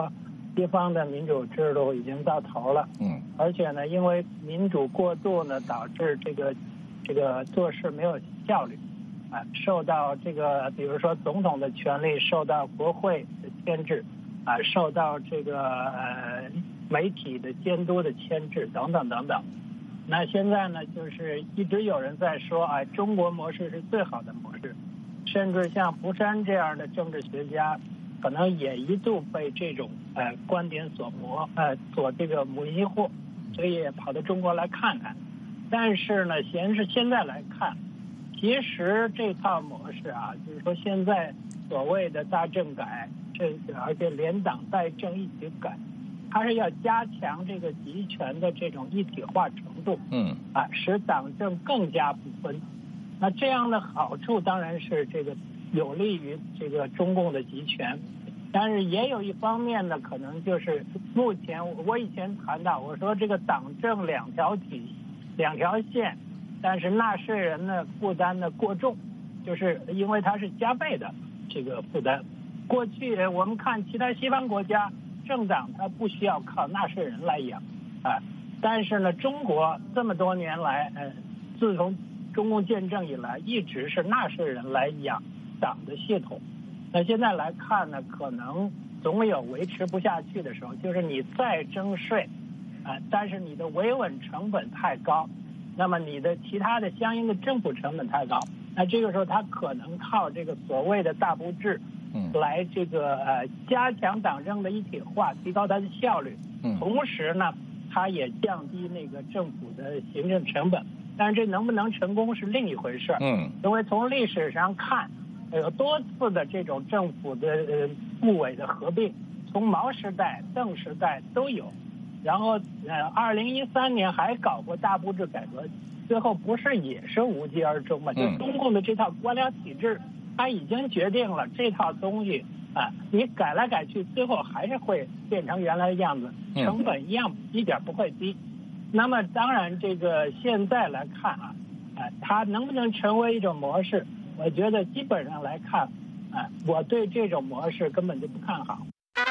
西方的民主制度已经到头了， 嗯， 而且呢，因为民主过度呢，导致这个这个做事没有效率，啊，受到这个比如说总统的权力受到国会的牵制，啊，受到这个呃媒体的监督的牵制等等等等。那现在呢，就是一直有人在说，哎，中国模式是最好的模式，甚至像福山这样的政治学家。可能也一度被这种呃观点所磨，呃所这个迷惑，所以也跑到中国来看看。但是呢，显示现在来看，其实这套模式啊，就是说现在所谓的大政改，这个而且联党带政一起改，它是要加强这个集权的这种一体化程度， 嗯， 啊，使党政更加不分。那这样的好处当然是这个。有利于这个中共的集权，但是也有一方面呢，可能就是目前我以前谈到，我说这个党政两条体两条线，但是纳税人呢负担呢过重，就是因为它是加倍的这个负担。过去我们看其他西方国家政党它不需要靠纳税人来养啊，但是呢中国这么多年来，呃，自从中共建政以来，一直是纳税人来养党的系统。那现在来看呢，可能总有维持不下去的时候，就是你再征税，啊、呃，但是你的维稳成本太高，那么你的其他的相应的政府成本太高，那这个时候他可能靠这个所谓的大布置， 嗯， 来这个呃加强党政的一体化，提高它的效率， 嗯， 同时呢，它也降低那个政府的行政成本。但是这能不能成功是另一回事， 嗯， 因为从历史上看。有多次的这种政府的呃部委的合并，从毛时代、邓时代都有，然后呃，二零一三年还搞过大布置改革，最后不是也是无疾而终嘛？就中共的这套官僚体制，它已经决定了这套东西啊，你改来改去，最后还是会变成原来的样子，成本一样一点不会低。那么当然，这个现在来看啊，啊，它能不能成为一种模式？我觉得基本上来看，啊，我对这种模式根本就不看好。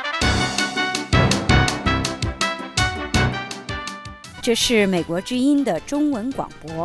这是美国之音的中文广播。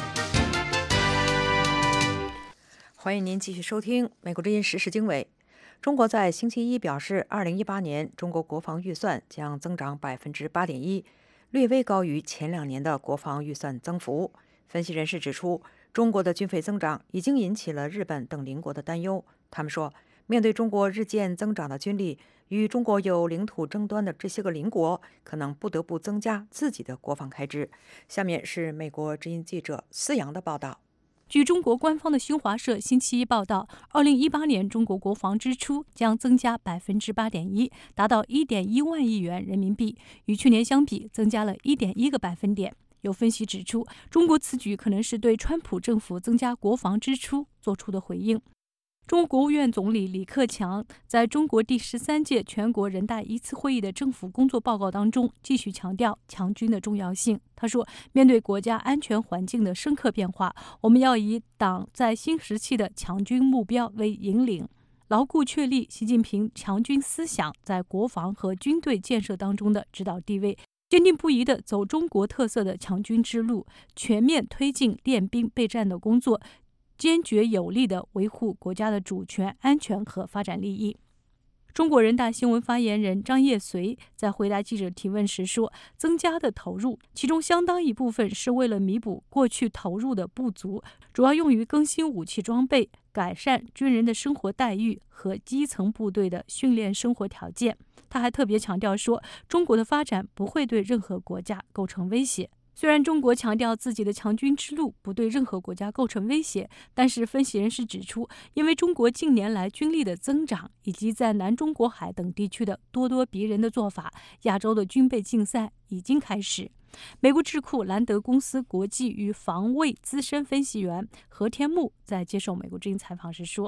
欢迎您继续收听美国之音时事经纬。中国在星期一表示，二零一八年中国国防预算将增长百分之八点一，略微高于前两年的国防预算增幅。分析人士指出，中国的军费增长已经引起了日本等邻国的担忧。他们说，面对中国日渐增长的军力，与中国有领土争端的这些个邻国可能不得不增加自己的国防开支。下面是美国之音记者思阳的报道。 据中国官方的新华社星期一报道，二零一八年中国国防支出将增加百分之八点一，达到一点一万亿元人民币，与去年相比增加了一点一个百分点。有分析指出，中国此举可能是对川普政府增加国防支出做出的回应。中国国务院总理李克强在中国第十三届全国人大一次会议的政府工作报告当中继续强调强军的重要性。他说，面对国家安全环境的深刻变化，我们要以党在新时期的强军目标为引领，牢固确立习近平强军思想在国防和军队建设当中的指导地位，坚定不移地走中国特色的强军之路，全面推进练兵备战的工作，坚决有力地维护国家的主权、安全和发展利益。中国人大新闻发言人张业遂在回答记者提问时说，增加的投入，其中相当一部分是为了弥补过去投入的不足，主要用于更新武器装备，改善军人的生活待遇和基层部队的训练生活条件。他还特别强调说，中国的发展不会对任何国家构成威胁。虽然中国强调自己的强军之路不对任何国家构成威胁，但是分析人士指出，因为中国近年来军力的增长以及在南中国海等地区的咄咄逼人的做法，亚洲的军备竞赛已经开始。美国智库兰德公司国际与防卫资深分析员何天木在接受美国之音采访时说，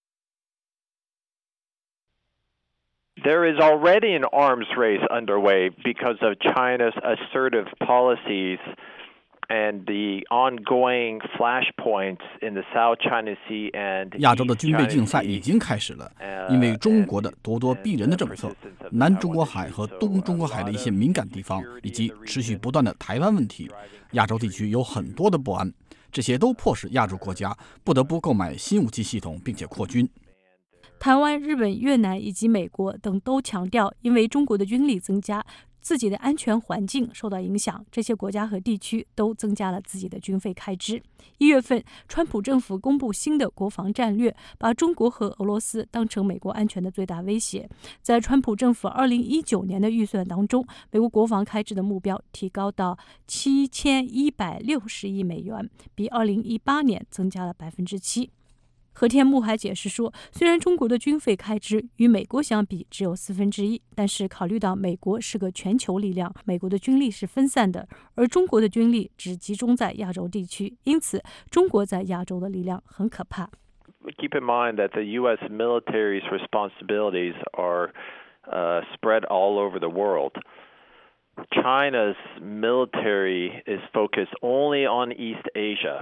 There is already an arms race underway because of China's assertive policies And the ongoing flashpoints in the South China Sea and 亚洲的军备竞赛已经开始了，因为中国的咄咄逼人的政策、南中国海和东中国海的一些敏感地方，以及持续不断的台湾问题，亚洲地区有很多的不安，这些都迫使亚洲国家不得不购买新武器系统，并且扩军。 台湾、日本、越南以及美国等都强调，因为中国的军力增加，自己的安全环境受到影响，这些国家和地区都增加了自己的军费开支。一月份，川普政府公布新的国防战略，把中国和俄罗斯当成美国安全的最大威胁。在川普政府二零一九年的预算当中，美国国防开支的目标提高到七千一百六十亿美元，比二零一八年增加了百分之七。和田木还解释说，虽然中国的军费开支与美国相比只有四分之一，但是考虑到美国是个全球力量，美国的军力是分散的，而中国的军力只集中在亚洲地区，因此中国在亚洲的力量很可怕。 Keep in mind that the U S military's responsibilities are uh, spread all over the world. China's military is focused only on East Asia.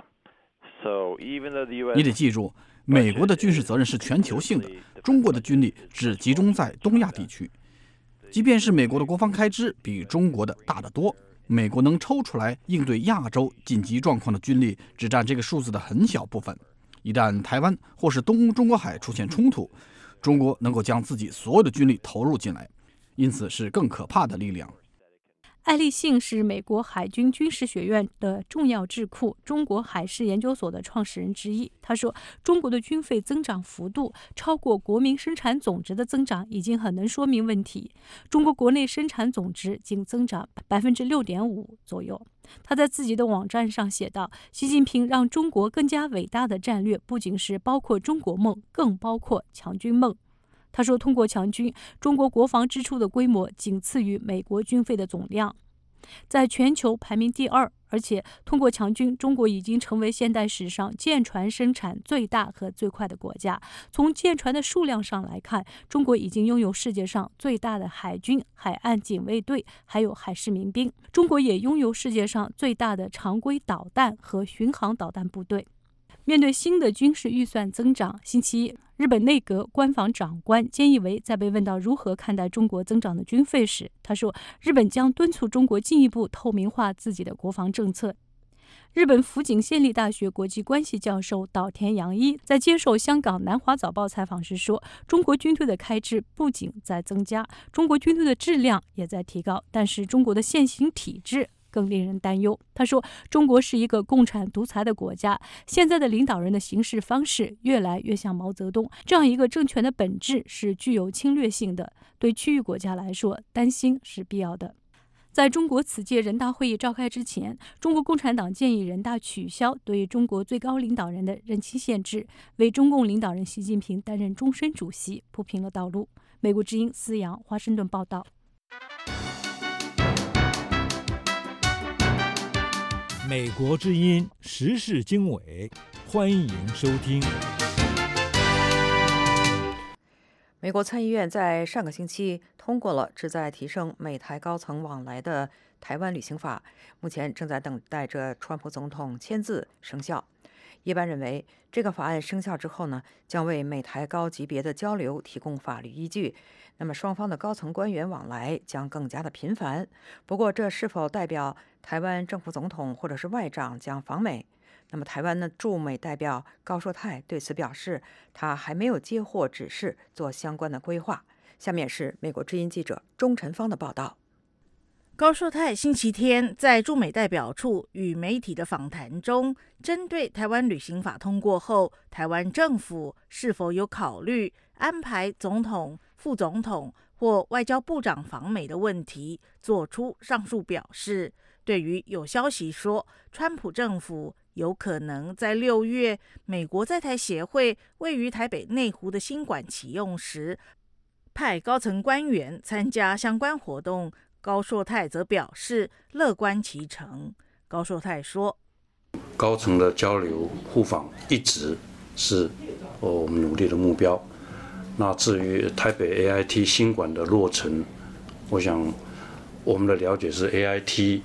So even though the U S 你得记住，美国的军事责任是全球性的，中国的军力只集中在东亚地区。即便是美国的国防开支比中国的大得多，美国能抽出来应对亚洲紧急状况的军力只占这个数字的很小部分。一旦台湾或是东中国海出现冲突，中国能够将自己所有的军力投入进来，因此是更可怕的力量。 艾立信是美国海军军事学院的重要智库中国海事研究所的创始人之一。他说，中国的军费增长幅度超过国民生产总值的增长，已经很能说明问题。中国国内生产总值仅增长百分之六点五左右。他在自己的网站上写道：“习近平让中国更加伟大的战略，不仅是包括中国梦，更包括强军梦。”他说，通过强军，中国国防支出的规模仅次于美国军费的总量，在全球排名第二。而且通过强军，中国已经成为现代史上舰船生产最大和最快的国家。从舰船的数量上来看，中国已经拥有世界上最大的海军、海岸警卫队，还有海事民兵。中国也拥有世界上最大的常规导弹和巡航导弹部队。面对新的军事预算增长，星期一，日本内阁官房长官菅义伟在被问到如何看待中国增长的军费时，他说，日本将敦促中国进一步透明化自己的国防政策。日本福井县立大学国际关系教授岛田洋一在接受香港南华早报采访时说，中国军队的开支不仅在增加，中国军队的质量也在提高，但是中国的现行体制更令人担忧。他说，中国是一个共产独裁的国家，现在的领导人的行事方式越来越像毛泽东，这样一个政权的本质是具有侵略性的，对区域国家来说，担心是必要的。在中国此届人大会议召开之前，中国共产党建议人大取消对中国最高领导人的任期限制，为中共领导人习近平担任终身主席铺平了道路。美国之音思阳华盛顿报道。 美国之音时事经纬，欢迎收听。 美国参议院在上个星期通过了旨在提升美台高层往来的台湾旅行法，目前正在等待着川普总统签字生效。业班认为，这个法案生效之后呢，将为美台高级别的交流提供法律依据，那么双方的高层官员往来将更加的频繁。不过，这是否代表台湾政府总统或者是外长将访美？那么台湾的驻美代表高硕泰对此表示，他还没有接获指示做相关的规划。下面是美国之音记者钟晨芳的报道。 高硕泰星期天在驻美代表处与媒体的访谈中，针对台湾旅行法通过后，台湾政府是否有考虑安排总统、副总统或外交部长访美的问题，做出上述表示。对于有消息说，川普政府有可能在六月美国在台协会位于台北内湖的新馆启用时，派高层官员参加相关活动，高硕泰则表示乐观其成。高硕泰说， 高层的交流互访一直是我们努力的目标。那至于台北 A I T 新馆的落成，我想我们的了解是 A I T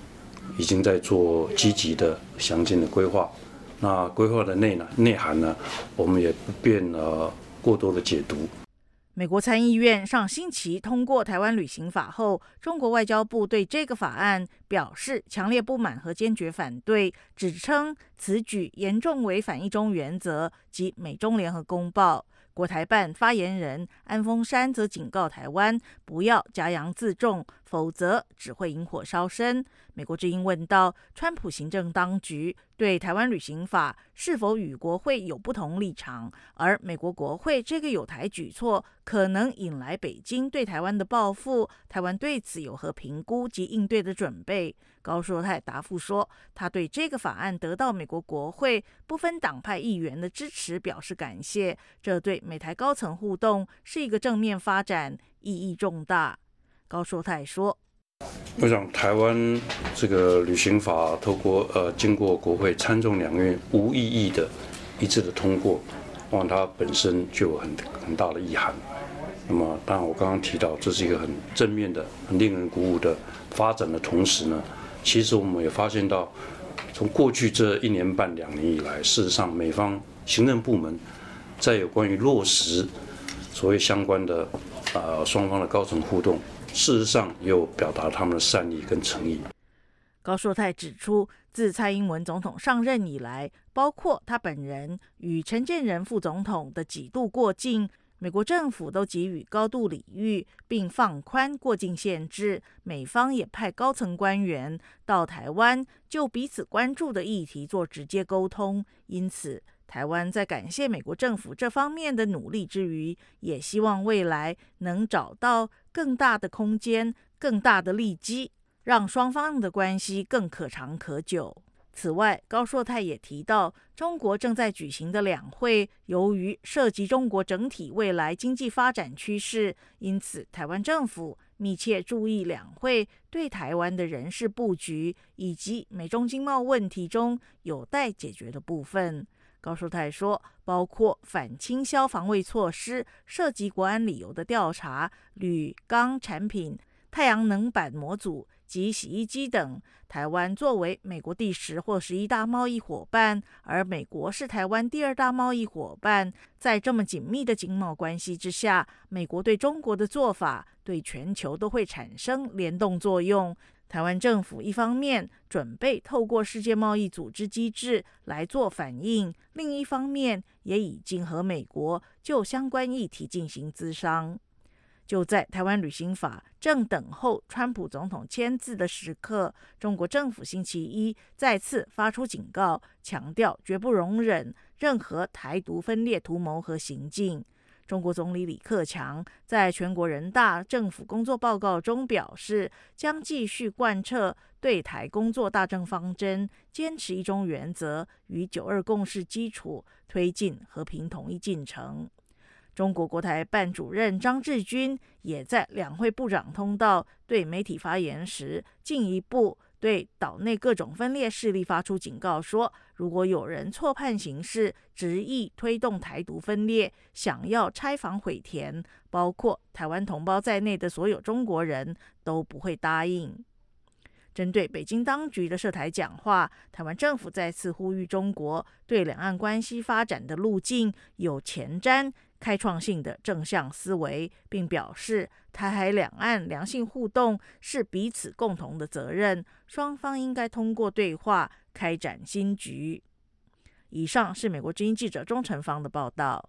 已经在做积极的详尽的规划。那规划的内呢内涵呢，我们也不便呃过多的解读。 美国参议院上星期通过台湾旅行法后，中国外交部对这个法案表示强烈不满和坚决反对，指称此举严重违反一中原则及美中联合公报。国台办发言人安峰山则警告台湾不要夹洋自重，否则只会引火烧身。美国之音问到，川普行政当局对台湾旅行法是否与国会有不同立场，而美国国会这个有台举措可能引来北京对台湾的报复，台湾对此有何评估及应对的准备？高硕泰答复说，他对这个法案得到美国国会不分党派议员的支持表示感谢，这对美台高层互动是一个正面发展，意义重大。高硕泰说， 我想台湾这个旅行法透过呃经过国会参众两院无异议的一致的通过，往它本身就有很很大的意涵。那么当然我刚刚提到这是一个很正面的、很令人鼓舞的发展的同时呢，其实我们也发现到，从过去这一年半两年以来，事实上美方行政部门在有关于落实所谓相关的呃双方的高层互动，事实上也有表达他们的善意跟诚意。 高硕泰指出，自蔡英文总统上任以来，包括他本人与陈建仁副总统的几度过境，美国政府都给予高度礼遇，并放宽过境限制。美方也派高层官员到台湾，就彼此关注的议题做直接沟通。因此，台湾在感谢美国政府这方面的努力之余，也希望未来能找到更大的空间、更大的利基，让双方的关系更可长可久。此外，高硕泰也提到，中国正在举行的两会，由于涉及中国整体未来经济发展趋势，因此台湾政府密切注意两会对台湾的人事布局，以及美中经贸问题中有待解决的部分。高硕泰说，包括反倾销防卫措施、涉及国安理由的调查、铝钢产品、太阳能板模组及洗衣机等，台湾作为美国第十或十一大贸易伙伴，而美国是台湾第二大贸易伙伴，在这么紧密的经贸关系之下，美国对中国的做法对全球都会产生联动作用。台湾政府一方面准备透过世界贸易组织机制来做反应，另一方面也已经和美国就相关议题进行咨商。就在台湾旅行法正等候川普总统签字的时刻，中国政府星期一再次发出警告，强调绝不容忍任何台独分裂图谋和行径。中国总理李克强在全国人大政府工作报告中表示，将继续贯彻对台工作大政方针，坚持一中原则与九二共识基础，推进和平统一进程。中国国台办主任张志军也在两会部长通道对媒体发言时，进一步对岛内各种分裂势力发出警告，说如果有人错判形势，执意推动台独分裂，想要拆房毁田，包括台湾同胞在内的所有中国人都不会答应。针对北京当局的涉台讲话，台湾政府再次呼吁中国对两岸关系发展的路径有前瞻、开创性的正向思维，并表示台海两岸良性互动是彼此共同的责任，双方应该通过对话开展新局。以上是美国之音记者钟成芳的报道。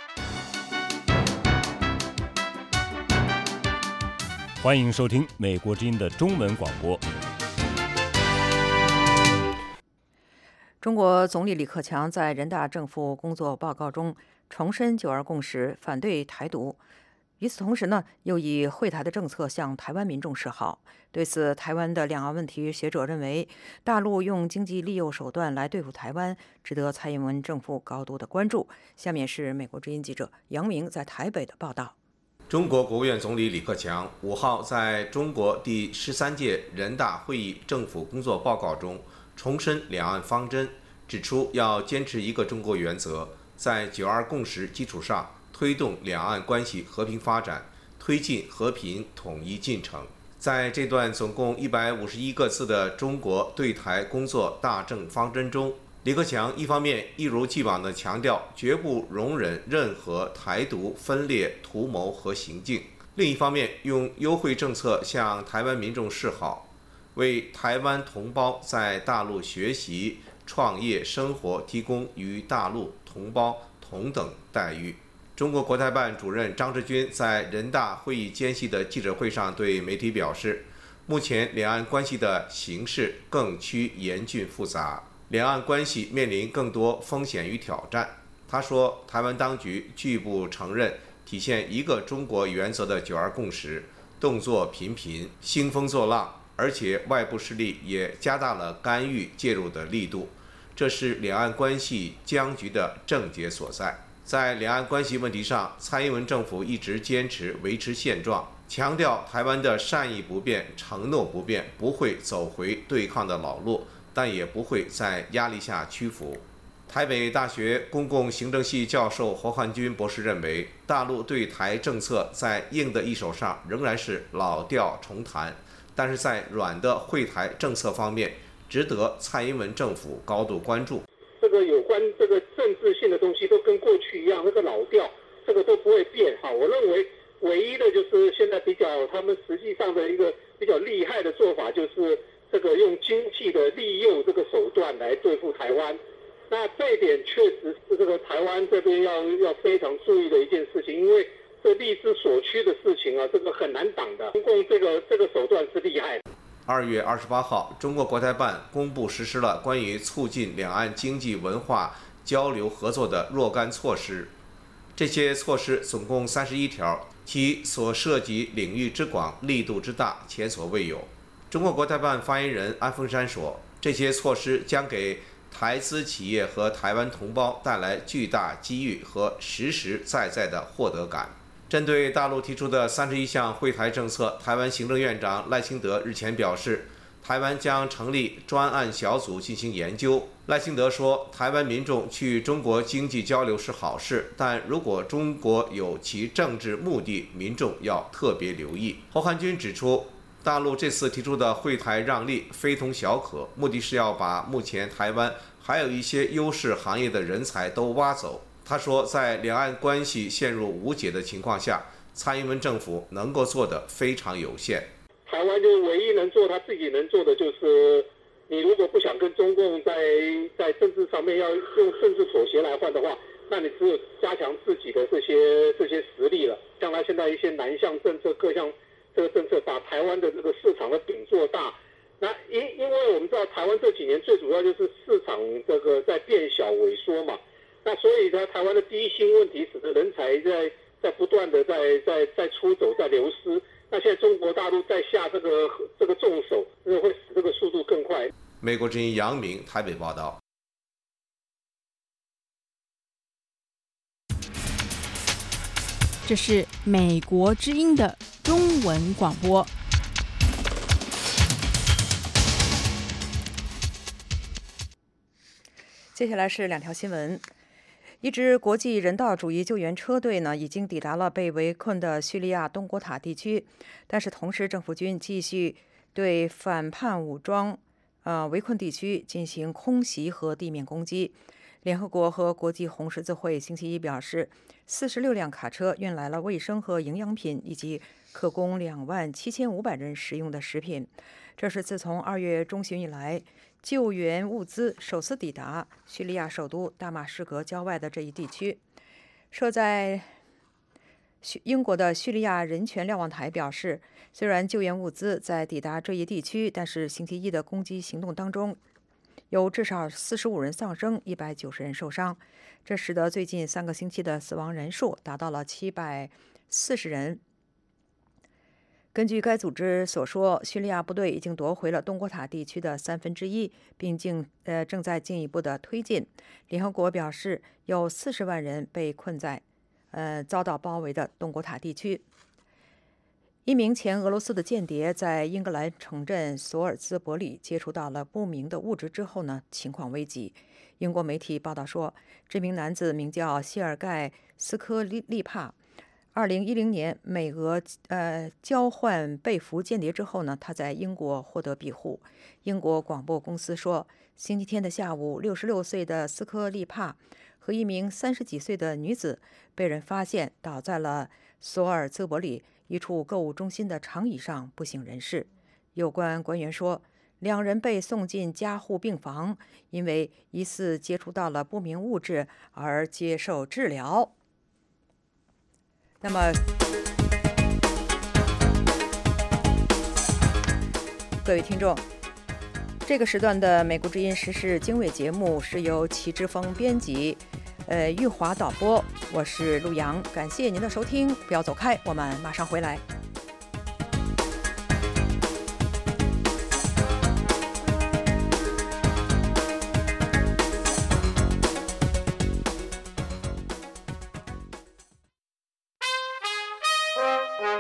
欢迎收听美国之音的中文广播。 中国总理李克强在人大政府工作报告中重申九二共识，反对台独。与此同时呢，又以惠台的政策向台湾民众示好。对此，台湾的两岸问题学者认为，大陆用经济利诱手段来对付台湾，值得蔡英文政府高度的关注。下面是美国之音记者杨明在台北的报道。 中国国务院总理李克强五号在中国第十三届人大会议政府工作报告中重申两岸方针，指出要坚持一个中国原则，在九二共识基础上推动两岸关系和平发展，推进和平统一进程。 在这段总共一百五十一个字的中国对台工作大政方针中，李克强一方面一如既往地强调绝不容忍任何台独分裂图谋和行径，另一方面用优惠政策向台湾民众示好，为台湾同胞在大陆学习、创业、生活提供与大陆同胞同等待遇。中国国台办主任张志军在人大会议间隙的记者会上对媒体表示，目前两岸关系的形势更趋严峻复杂，两岸关系面临更多风险与挑战。他说，台湾当局拒不承认体现一个中国原则的九二共识，动作频频，兴风作浪，而且外部势力也加大了干预介入的力度，这是两岸关系僵局的症结所在。在两岸关系问题上，蔡英文政府一直坚持维持现状，强调台湾的善意不变，承诺不变，不会走回对抗的老路，但也不会在压力下屈服。台北大学公共行政系教授侯汉军博士认为，大陆对台政策在硬的一手上仍然是老调重弹，但是在软的惠台政策方面，值得蔡英文政府高度关注。 这个有关这个政治性的东西都跟过去一样，那个老调，这个都不会变。好，我认为唯一的就是现在比较他们实际上的一个比较厉害的做法，就是这个用经济的利诱这个手段来对付台湾。那这一点确实是这个台湾这边要要非常注意的一件事情，因为这力之所趋的事情啊，这个很难挡的。中共这个这个手段是厉害的。 二月二十八号，中国国台办公布实施了关于促进两岸经济文化交流合作的若干措施。这些措施总共三十一条，其所涉及领域之广、力度之大，前所未有。中国国台办发言人安峰山说，这些措施将给台资企业和台湾同胞带来巨大机遇和实实在在的获得感。针对大陆提出的三十一项惠台政策，台湾行政院长赖清德日前表示，台湾将成立专案小组进行研究。赖清德说，台湾民众去中国经济交流是好事，但如果中国有其政治目的，民众要特别留意。侯汉军指出，大陆这次提出的惠台让利非同小可，目的是要把目前台湾还有一些优势行业的人才都挖走。他说，在两岸关系陷入无解的情况下，蔡英文政府能够做的非常有限。 台湾就唯一能做他自己能做的，就是你如果不想跟中共在在政治上面要用政治妥协来换的话，那你只有加强自己的这些这些实力了。像他现在一些南向政策、各项这个政策，把台湾的这个市场的饼做大。那因因为我们知道台湾这几年最主要就是市场这个在变小萎缩嘛。那所以呢，台湾的低薪问题使得人才在在不断的在在在出走，在流失。那现在中国大陆在下这个这个重手，这个会使这个速度更快。 美国之音杨明台北报道。 这是美国之音的中文广播。 接下来是两条新闻。一支国际人道主义救援车队呢，已经抵达了被围困的叙利亚东果塔地区，但是同时政府军继续对反叛武装呃围困地区进行空袭和地面攻击。联合国和国际红十字会星期一表示，四十六辆卡车运来了卫生和营养品以及可供两万七千五百人食用的食品。这是自从二月中旬以来，救援物资首次抵达叙利亚首都大马士革郊外的这一地区。设在英国的叙利亚人权瞭望台表示，虽然救援物资在抵达这一地区，但是星期一的攻击行动当中，有至少四十五人丧生，一百九十人受伤，这使得最近三个星期的死亡人数达到了七百四十人。根据该组织所说，叙利亚部队已经夺回了东果塔地区的三分之一，并进呃正在进一步的推进。联合国表示，有四十万人被困在呃遭到包围的东果塔地区。一名前俄罗斯的间谍在英格兰城镇索尔兹伯里接触到了不明的物质之后呢，情况危急。英国媒体报道说，这名男子名叫谢尔盖·斯科利帕， 二零一零年美俄呃交换被俘间谍之后呢，他在英国获得庇护。英国广播公司说，星期天的下午，六十六岁的斯科利帕和一名三十几岁的女子被人发现倒在了索尔兹伯里一处购物中心的长椅上，不省人事。有关官员说，两人被送进加护病房，因为疑似接触到了不明物质而接受治疗。那么，各位听众，这个时段的美国之音时事经纬节目是由齐之峰编辑，呃，玉华导播，我是陆阳，感谢您的收听，不要走开，我们马上回来。